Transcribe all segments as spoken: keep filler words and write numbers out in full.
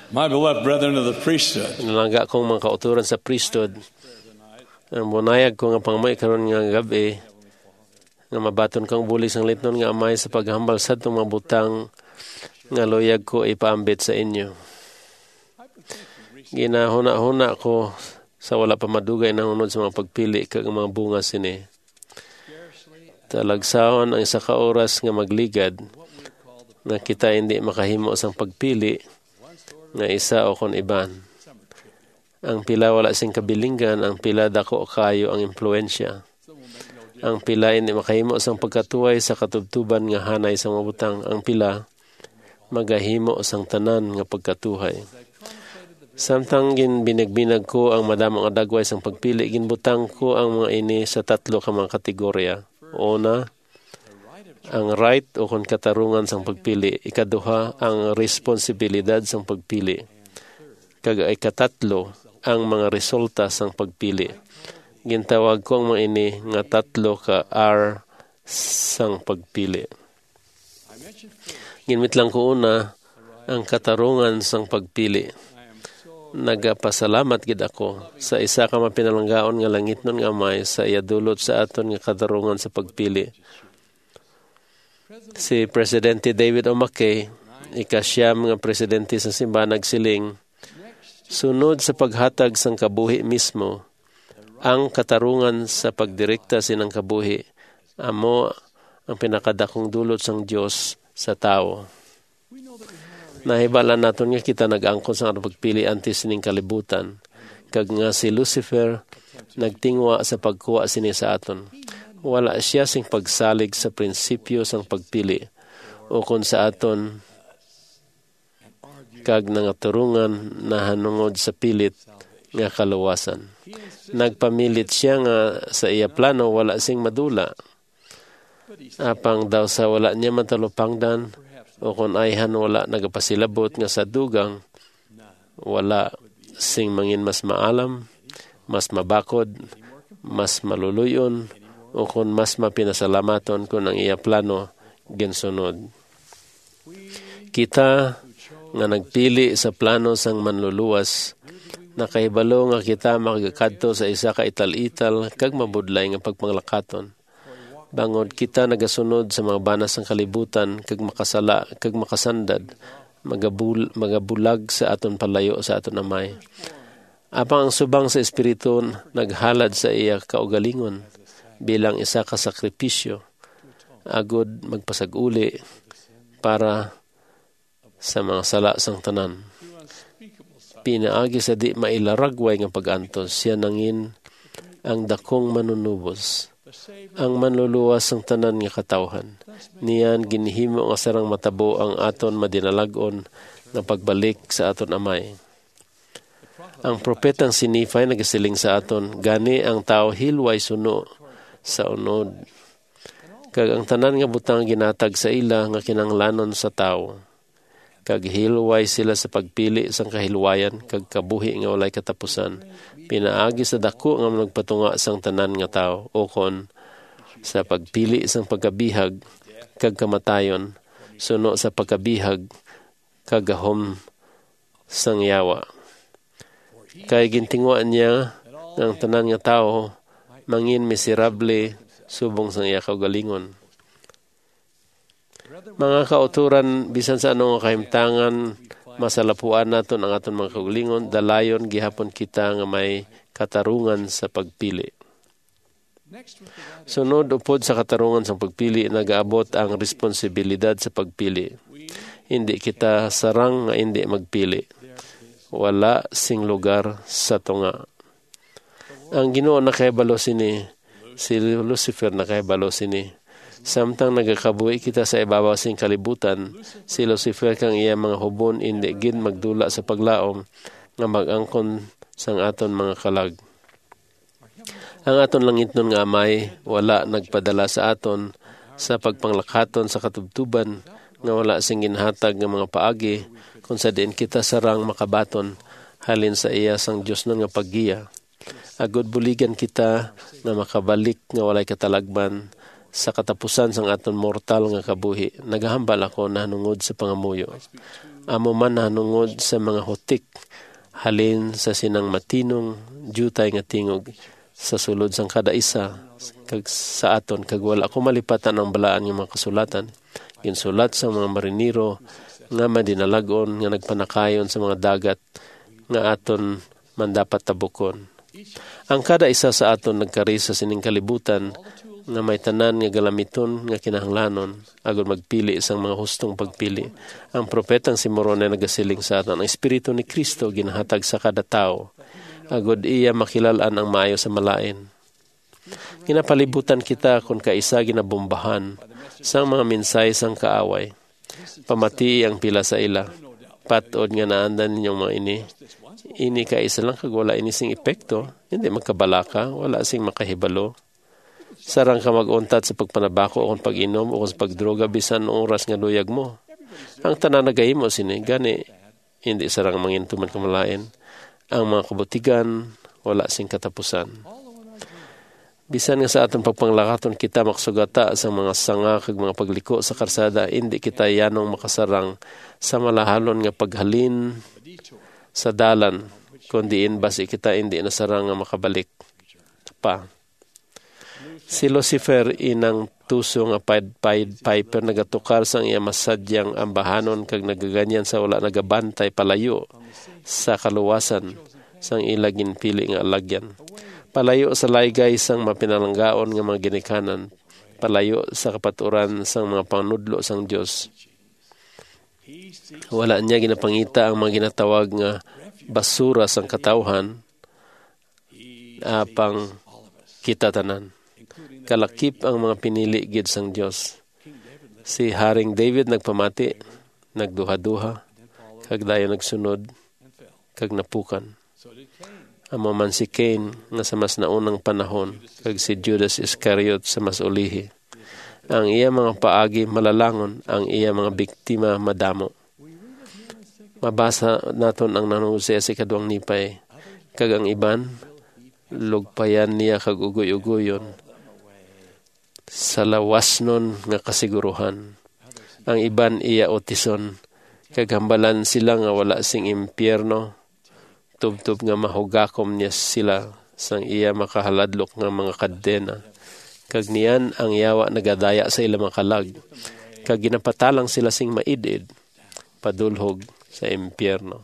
My beloved brethren of the priesthood, Nalangga kong mga kauturan sa priesthood. Ang bunayag ko nga pangmay karon nga gabi nga mabaton kang bulig sang litnon nga amay sa paghambal sa itong mga butang nga loyag ko ipaambit sa inyo. Ginahuna-huna ko sa wala pa madugay na unod sa mga pagpili kag mga bunga sini. Talagsaon ang isa ka oras nga magligad na kita hindi makahimo sang pagpili nga isa o kon iban. Ang pila wala sing kabilinggan, ang pila dako kayo ang impluensya. Ang pila hindi makahimo sang pagkatuway sa katubtuban nga hanay sa mga butang. Ang pila magahimo sang tanan nga pagkatuhay. Samtang gin binagbinag ko ang madamong adagway sang pagpili, ginbutang ko ang mga ini sa tatlo ka mga kategorya. Una, ang right o kon katarungan sang pagpili. Ikaduha, ang responsibilidad sang pagpili. Kag ikatatlo, ang mga resulta sang pagpili. Gintawag ko ang mga ini nga tatlo ka R sang pagpili. Ginmit lang ko una ang katarungan sang pagpili. Nagapasalamat gid ako sa isa ka mapinalanggaon nga langitnon nga amay sa iyadulot sa aton nga katarungan sa pagpili. Si Presidente David O. McKay, ikasyam nga presidente sa simbahan, nagsiling, sunod sa paghatag sang kabuhi mismo, ang katarungan sa pagdirekta sinang kabuhi, amo ang pinakadakong dulot sang Dios sa tao. Nahibala naton nga kita nag-angkon sa atong pagpili antes sining kalibutan, kag nga si Lucifer nagtingwa sa pagkuha sini sa aton. Wala siya sing pagsalig sa prinsipyo sang pagpili o kung sa aton kag nangaturungan na hanungod sa pilit nga kaluwasan. Nagpamilit siya nga sa iya plano wala sing madula. Apang daw sa wala niya matalupangdan o kung ayhan wala nagapasilabot nga sa dugang, wala sing mangin mas maalam, mas mabakod, mas maluluyon, o kung mas mapinasalamaton kung ang iya plano ginsunod. Kita nga nagpili sa plano sang manluluwas, nakahibalo nga kita makagakadto sa isa ka ital-ital kag mabudlay nga pagpanglakaton. Bangod kita nagasunod sa mga banas ng kalibutan kag makasala kag makasandad, magabul, magabulag sa aton palayo sa aton amay. Apang ang subang sa espiritu naghalad sa iya kaugalingon bilang isa ka sakripisyo, agod magpasag-uli para sa mga sala sang tanan. Pinaagi sa di mailaragway nga pag-antos, siya nangin ang dakong manunubos, ang manluluwas sang tanan nga katawhan. Niyan ginhimo nga sarang matabo ang aton madinalagon nga pagbalik sa aton amay. Ang propetang sinifay nagasiling sa aton, gani ang tao hilway suno sa unod. Kag ang tanan nga butang ginatag sa ila nga kinanglanon sa tao. Kag hilway sila sa pagpili sang kahilwayan kag kabuhi nga walay katapusan. Pinaagi sa dako nga nagpatunga sang tanan nga tao o kon sa pagpili sang pagkabihag kag kamatayon suno sa pagkabihag kag gahom sang yawa. Kay gintingwa niya ang tanan nga tao mangin miserable subong sang iya kaugalingon. Mga kauturan, bisan sa anong kahimtangan, masalapuan naton ang aton mga kaugalingon, dalayon gihapon kita nga may katarungan sa pagpili. Sunod upod sa katarungan sa pagpili, nagaabot ang responsibilidad sa pagpili. Hindi kita sarang nga hindi magpili. Wala sing lugar sa tunga. Ang Ginoo nakahibalo sini, si Lucifer nakahibalo sini. Samtang nagakabuhi kita sa ibabaw sing kalibutan, si Lucifer kang iya mga hubon hindi gid magdula sa paglaom nga mag-angkon sang aton mga kalag. Ang aton langitnon nga amay wala nagpadala sa aton sa pagpanglakaton sa katubtuban nga wala sing ginhatag nga mga paagi kung sa diin kita sarang makabaton halin sa iya sang Dios nun nga paggiya. Agod buligan kita na makabalik nga walay katalagman sa katapusan sang aton mortal nga kabuhi. Nagahambal ako na hanungod sa pangamuyo. amo man nanungod sa mga hutik halin sa sinang matinong jutay nga tingog sa sulod sang kada isa kag sa aton kag wala ko malipatan ang balaan ng mga kasulatan ginsulat sa mga marinero nga madinalagon nga nagpanakayon sa mga dagat nga aton man dapat tabukon. Ang kada isa sa aton nagkari sa sining kalibutan nga may tanan nga galamiton nga kinahanglanon agon magpili isang mga hustong pagpili. Ang propetang si Moroni nagasiling sa aton, ang Espiritu ni Kristo ginahatag sa kada tao agod iya makilalan ang maayo sa malain. Ginapalibutan kita kung kaisa ginabombahan sa mga minsay sang kaaway. Pamati ang pila sa ila. Patod nga naandan ninyong mga ini. Ini kaisa lang kag wala ini sing epekto. Hindi magkabalaka, wala sing makahibalo. Sarang ka mag-untat sa pagpanabako o pag-inom o sa pagdroga bisan oras nga luyag mo. Ang tanan nagahimo sini gani hindi sarang mangintuman kamalain. Ang mga kabutigan wala sing katapusan. Bisan nga sa atong pagpanglakaton kita maksugata sa mga sanga kag mga pagliko sa karsada, hindi kita yanong makasarang sa malahalon nga paghalin sa dalan, kundi in basi kita hindi nasarang nga makabalik pa. Si Lucifer inang tuso nga Pied Piper nagatukar sang iya masadyang ambahanon kag nagaganyan sa wala nagabantay palayo sa kaluwasan sang ilagin pili nga alagyan. Palayo sa laygay sang mapinalanggaon nga mga ginikanan, palayo sa kapaturan sang mga panudlo sang Dios. Wala niya ginapangita ang mga ginatawag nga basura sang katawhan apang kita tanan. Kalakip ang mga pinili gid sang Dios. Si Haring David nagpamati, nagduha-duha, kag dayon nagsunod, kag napukan. Amo man si Cain nga sa mas naunang panahon, kag si Judas Iscariot sa mas ulihi. Ang iya mga paagi malalangon, ang iya mga biktima madamo. Mabasa naton ang nanungusaya si kaduang nipay, kag ang iban, lugpayan niya kag ugoy-ugoyon, sa lawas nun nga kasiguruhan. Ang iban iya otison, kag hambalan sila nga wala sing impyerno, tubtub nga mahugakom niya sila sang iya makahaladlok nga mga kadena. Kag niyan ang yawa nagadaya sa ilang makalag. Kag ginapatalang sila sing maidid, padulhog sa impyerno.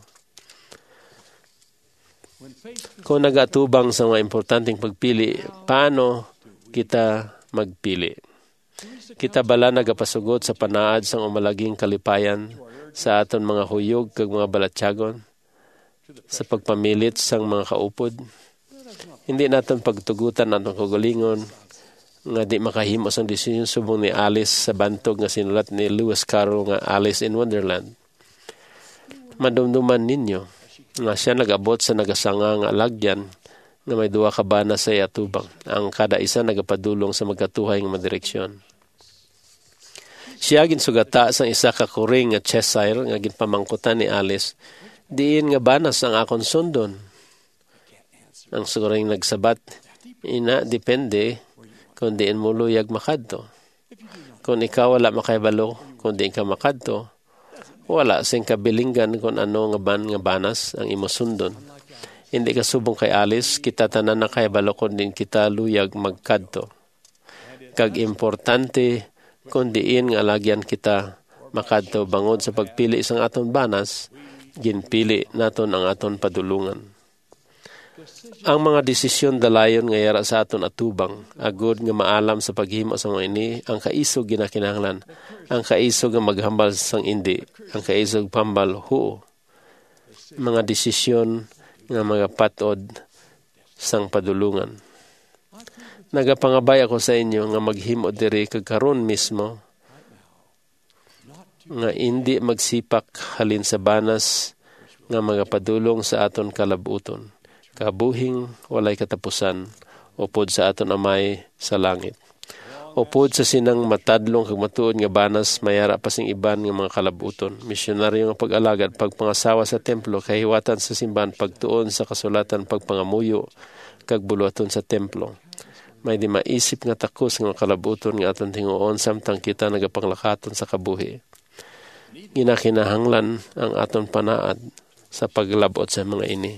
Kung nagatubang sa mga importanteng pagpili, paano kita magpili? Kita bala nagapasugod sa panaad sang umalaging kalipayan sa aton mga huyog kag mga balatyagon? Sa pagpamilit sang mga kaupod, hindi natin pagtugutan natong kagalingon nga di makahimo sang desisyon subong ni Alice sa bantog nga sinulat ni Lewis Carroll nga Alice in Wonderland. Madumduman ninyo nga siya nagabot sa nagasanga nga alagyan nga may duwa ka bana sa atubang. Ang kada isa nagapadulong sa magkatuhay nga madireksyon. Siya ginsugata sang isa ka kuring nga Cheshire nga ginpamangkutan ni Alice. Diin nga banas ang akon sundon. Ang suring nagsabat, ina depende kung diin mo luyag makadto. Kung ikaw wala makaibalo, kung diin ka makadto, wala sing kabilinggan kung ano nga ban nga banas ang imo sundon. Hindi ka subong kay Alice, kita tanan na kaibalo kung din kita luyag magkadto. Kag importante kung diin nga lagyan kita makadto bangod sa pagpili isang aton banas, ginpili naton ang aton padulungan. Ang mga desisyon dalayon nga yara sa aton atubang, agud nga maalam sa paghimo sa mga ini, ang kaisog ginakinahanglan, ang kaisog nga maghambal sang indi, ang kaisog pambal huo. Mga desisyon nga mga patod sang padulungan. Nagapangabay ako sa inyo nga maghimo diri kag karon mismo, nga hindi magsipak halin sa banas nga mga padulong sa aton kalabuton. Kabuhing walay katapusan, upod sa aton amay sa langit. Upod sa sinang matadlong kag matuod nga banas, mayara pa sing iban nga mga kalabuton. Misyonaryo nga pag-alagad, pagpangasawa sa templo, kahiwatan sa simbahan, pagtuon sa kasulatan, pagpangamuyo, kag buluaton sa templo. May di maisip nga takos nga kalabuton nga aton tinguon samtang kita nagapanglakaton sa kabuhi. ginakinahanglan ang aton panaad sa paglabot sa mga ini.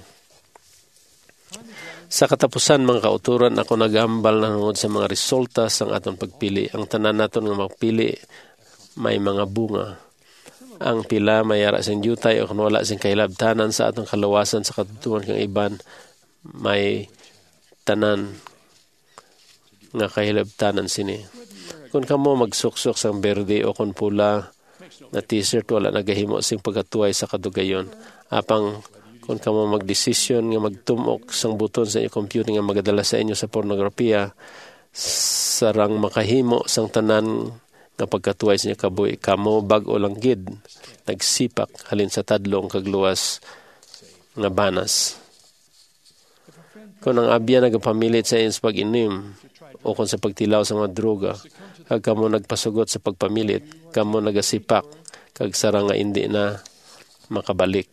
Sa katapusan, mga kauturan, ako nagambal na nungod sa mga resulta sa aton pagpili. Ang tanan naton nga magpili may mga bunga. Ang pila may yara sing jutay o kung wala sing kahilabtanan sa atong kalawasan sa katutuan kang iban, may tanan nga kahilabtanan sini. Kung kamo magsuksok sang berde o kung pula na t-shirt, wala nagahimo sing pagkatuway sa kadugayon. Apang kung kamo magdesisyon nga magtumok sang buton sa inyong computer nga magadala sa inyo sa pornografiya, sarang makahimo sang tanan nga pagkatuway sa inyo kabuhi, kamo bag-o lang gid nagsipak halin sa tadlong kagluwas nga banas. Kung ang abya nagapamilit sa inyo sa pag-inim o kung sa pagtilaw sa mga droga, kag kamo nagpasugot sa pagpamilit, kamo nagasipak kag sarang nga hindi na makabalik.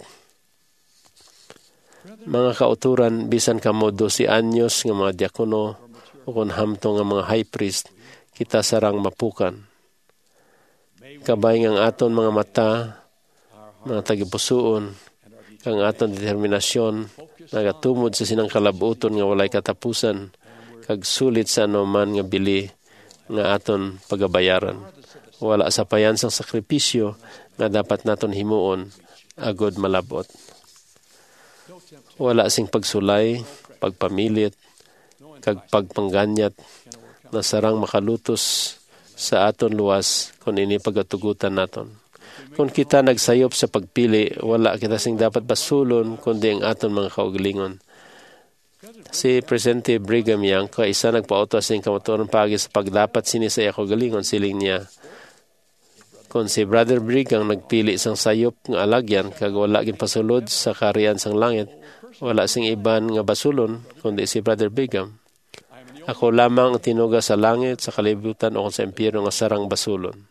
Mga kauturan, bisan kamo twelve anyos nga mga diakono o kung hamtong nga mga high priest, kita sarang mapukan. Kabay ng aton mga mata, mga tagipusoon, kang aton determinasyon, nagatumod sa sinang kalabuton nga walay katapusan, kag sulit sa anuman nga bili nga aton pagabayaran. Wala sa payansang sakripisyo nga dapat naton himuon, agod malabot. Wala sing pagsulay, pagpamilit, kag pagpangganyat na sarang makalutos sa aton luwas kung ini pagatugutan naton. Kung kita nagsayop sa pagpili, wala kita sing dapat basulon kundi ang aton mga kaugalingon. Si Presidente Brigham Young, kaisa nagpauto sing kamaturan pagi sa pagdapat sini sa iya kaugalingon, siling niya, kung si Brother Brigham nagpili sang sayop nga alagyan, kag wala gin pasulod sa kariyan sang langit, wala sing iban nga basulon kundi si Brother Brigham. Ako lamang tinuga sa langit, sa kalibutan o sa impyerno nga sarang basulon.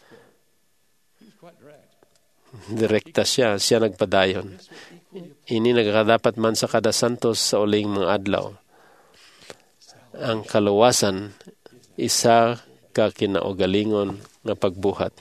Direkta siya, siya nagpadayon. Ini nagkadapat man sa kada santos sa uling mga adlaw. Ang kaluwasan, isa ka kinaugalingon nga pagbuhat.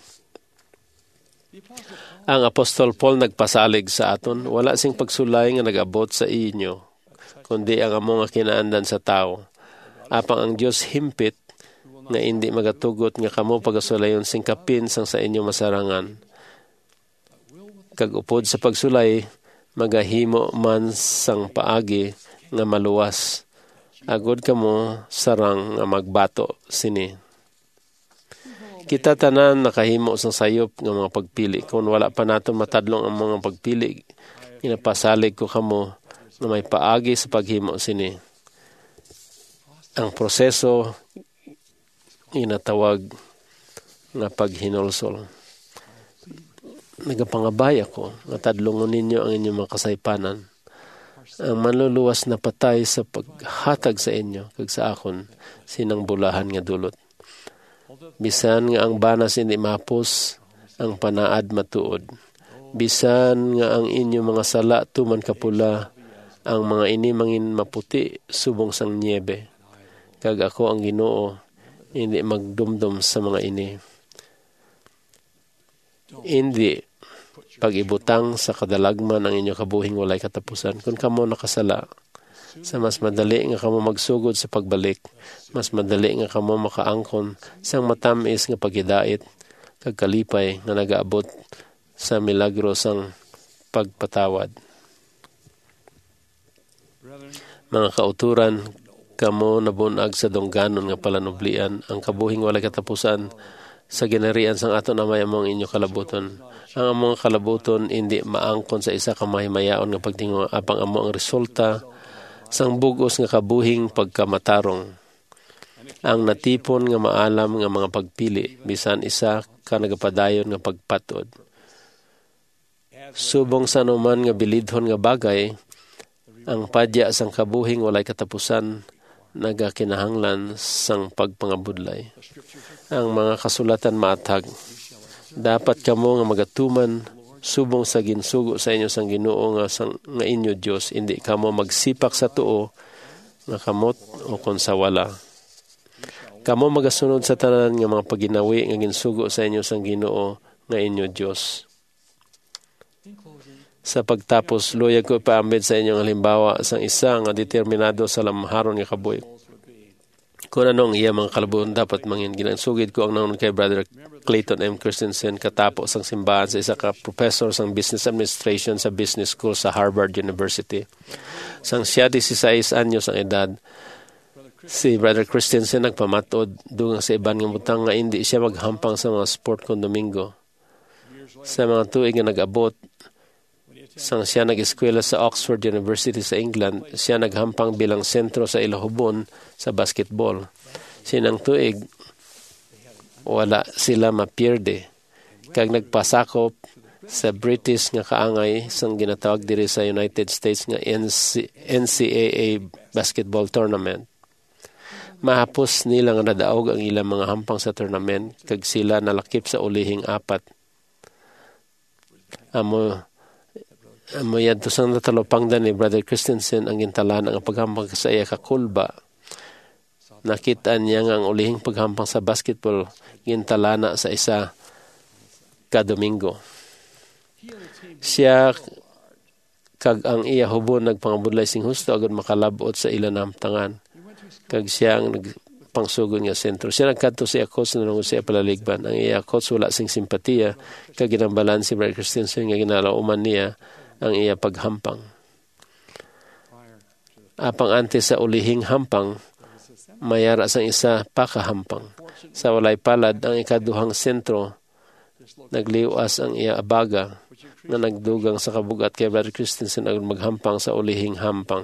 Ang Apostol Paul nagpasalig sa aton, wala sing pagsulay nga nagabot sa inyo, kundi ang amo nga kinaandan sa tao. Apang ang Dios himpit nga hindi magatugot nga kamo pagasulayon sing kapin sang sa inyo masarangan. Kag upod sa pagsulay, magahimo man sang paagi nga maluwas. Agod kamo sarang nga magbato sini. Kita tanan nakahimo sang sayop nga mga pagpili. Kung wala pa naton matadlong ang mga pagpili, inapasalig ko kamo na may paagi sa paghimo sini. Ang proseso inatawag nga paghinulsol. Nagapangabay ako nga tadlongon ninyo ang inyong mga kasaypanan. Ang manluluwas na patay sa paghatag sa inyo kag sa akon sinang bulahan nga dulot. Bisan nga ang banas hindi mapos, ang panaad matuod. Bisan nga ang inyong mga sala tuman kapula, ang mga ini mangin maputi subong sang niebe. Kag ako ang Ginoo, hindi magdumdum sa mga ini. Hindi pag-ibutang sa kadalagman ang inyong kabuhing walay katapusan. Kung kamo nakasala, sa mas madali nga kamo magsugod sa pagbalik, mas madali nga kamo makaangkon sang matamis nga paghidait, kag kalipay nga nagaabot sa milagro sang pagpatawad. Mga kauturan, kamo nabunag sa dongganon nga palanublian, ang kabuhing walay katapusan sa ginarian sang aton amay among inyo kalabuton. Ang among kalabuton hindi maangkon sa isa ka mahimayaon nga pagtingo, apang amo ang resulta sang bugos nga kabuhing pagkamatarong. Ang natipon nga maalam nga mga pagpili, bisan isa ka nagapadayon nga pagpatod. Subong sa anuman nga bilidhon nga bagay, ang padya sang kabuhing walay katapusan nagakinahanglan sang pagpangabudlay. Ang mga kasulatan maatag, dapat kamo nga magatuman subong sa ginsugo sa inyo sang Ginoo nga sang nga inyo Dios, hindi kamo magsipak sa tuo nga kamot o kon sa wala. Kamo magasunod sa tanan nga mga paginawi nga ginsugo sa inyo sang Ginoo nga inyo Diyos. Sa pagtapos, luyag ko ipaambit sa inyong halimbawa sang isa nga determinado sa lamharon nga kabuhi. Kung anong iya mga kalabuhan dapat mangin. Ginansugid ko ang nanon kay Brother Clayton M. Christensen katapo sang simbahan sa isa ka professor sang business administration sa business school sa Harvard University. Sang siya sixteen anyos ang edad, si Brother Christensen nagpamatod dugang sa iban nga butang nga hindi siya maghampang sa mga sport kon Domingo. Sa mga tuig nga nag-abot, sang siya nag-eskwela sa Oxford University sa England, siya naghampang bilang sentro sa Ilahubon sa basketball. Sinang tuig, wala sila mapierde. Kag nagpasakop sa British nga kaangay sang ginatawag diri sa United States nga N C A A basketball tournament. Mahapos nila nga nadaog ang ilang mga hampang sa tournament kag sila nalakip sa ulihing apat. Amo Amo yadto sang natalopangdan ni Brother Christensen ang gintalan ang paghampang sa iya kakulba. Nakita niya nga ang ulihing paghampang sa basketball gintalana sa isa ka Domingo. Siya kag ang iya hubon nagpangabudlay sing husto agad makalabot sa ilan hamtangan. Kag siya ang nagpangsugod nga sentro. Siya nagkadto sa iya coach na nung siya palaligban. Ang iya coach wala sing simpatiya kag ginambalan si Brother Christensen nga ginalauman niya ang iya paghampang. Apang antes sa ulihing hampang, mayara sang isa pakahampang. Sa walay palad, ang ikaduhang sentro, nagliwas ang iya abaga na nagdugang sa kabugat kay Brother Christensen ang maghampang sa ulihing hampang.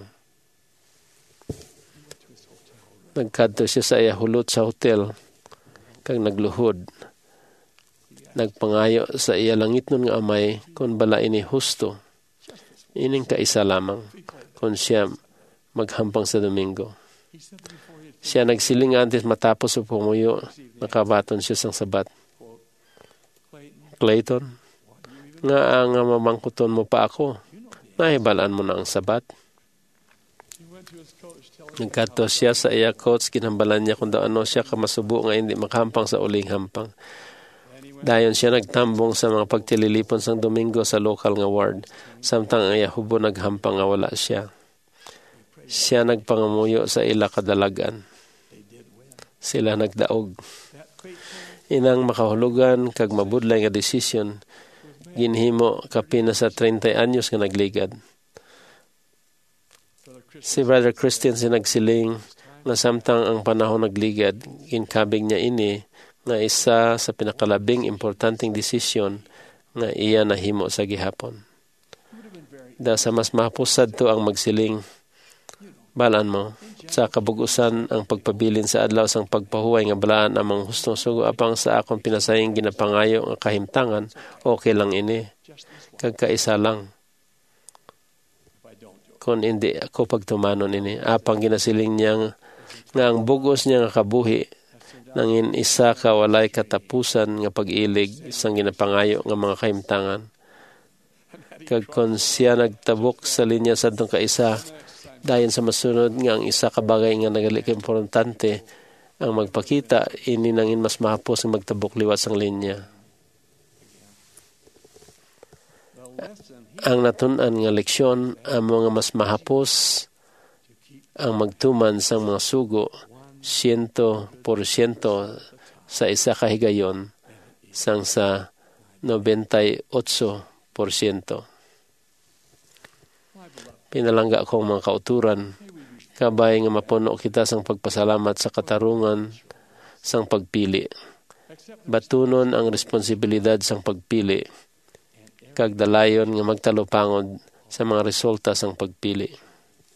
Nagkadto siya sa iya hulot sa hotel, kag nagluhod. Nagpangayo sa iya langit nun nga amay, kung bala ini husto. Ining kaisa lamang kung siya maghampang sa Domingo. Siya nagsiling antes matapos sa pumuyo, nakabaton siya sang sabat. Clayton, nga ang mamangkuton mo pa ako, nahibalaan mo na ang sabat. Nagkato siya sa iya coach, kinambalan niya kung daw ano siya kamasubo nga hindi makahampang sa uling hampang. Dayon siya nagtambong sa mga pagtililipon sang Domingo sa local nga ward. Samtang ang iya hubo naghampang nga wala siya. Siya nagpangamuyo sa ila kadalagan. Sila nagdaog. Inang makahulugan kag mabudlay nga desisyon, ginhimo kapina sa thirty anyos nga nagligad. Si Brother Christensen nagsiling nga samtang ang panahon nagligad, ginkabig niya ini nga isa sa pinakalabing importanteng desisyon nga iya nahimo sa gihapon. Da sa mas mahapusad to ang magsiling, balaan mo, sa kabugusan ang pagpabilin sa adlaw sang pagpahuway nga balaan amang hustong sugo apang sa akong pinasayang ginapangayo nga kahimtangan, okay lang ini. Kag kaisa lang. Kung hindi ako pagtumanon ini, apang ginasiling niya nga ang bugos niya nga kabuhi nangin isa ka walay katapusan nga pag-ilig sang ginapangayo nga mga kahimtangan. Kag kon siya nagtabok sa linya sa itong kaisa, dayon sa masunod nga ang isa ka bagay nga nagali ka importante ang magpakita, ini nangin mas mahapos ang magtabok liwas ang linya. Ang natun-an nga leksyon, ang mga mas mahapos ang magtuman sang mga sugo, siyento porsyento sa isa kahigayon sang sa ninety-eight porsyento. Pinalangga kong mga kauturan, kabay nga mapuno kita sang pagpasalamat sa katarungan sang pagpili. Batunon ang responsibilidad sang pagpili, kag dalayon nga magtalupangod sa mga resulta sang pagpili.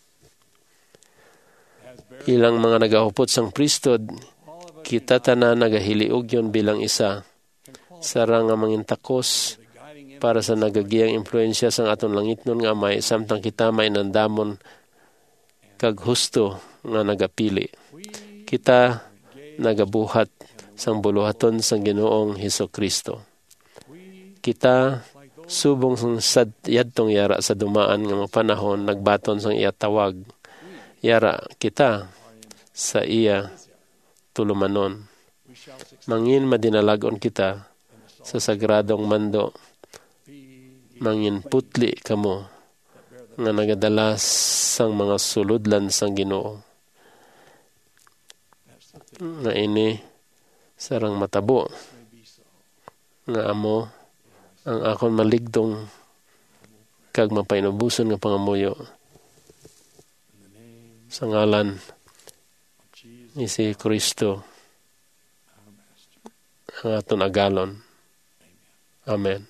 Ilang mga nagahupot sang priesthood, kita tanan nagahiliog yon bilang isa. Sarang nga mangintakos para sa nagagiyang impluensya sang aton langit nun nga may samtang kita may nandamon kag husto nga nagapili. Kita nagabuhat sang buluhaton sang Ginoong Hesukristo. Kita subong sang sad yadtong yara sa dumaan nga mga panahon nagbaton sang iya tawag. Yara kita sa iya tulumanon. Mangin madinalagon kita sa sagradong mando mangin putli kamo nga nagadalas sang mga suludlan sang Ginoo nga ini sarang matabo nga amo ang akon maligdong kag mapainubuson nga pangamuyo sa ngalan ni si Kristo ang aton agalon. Amen.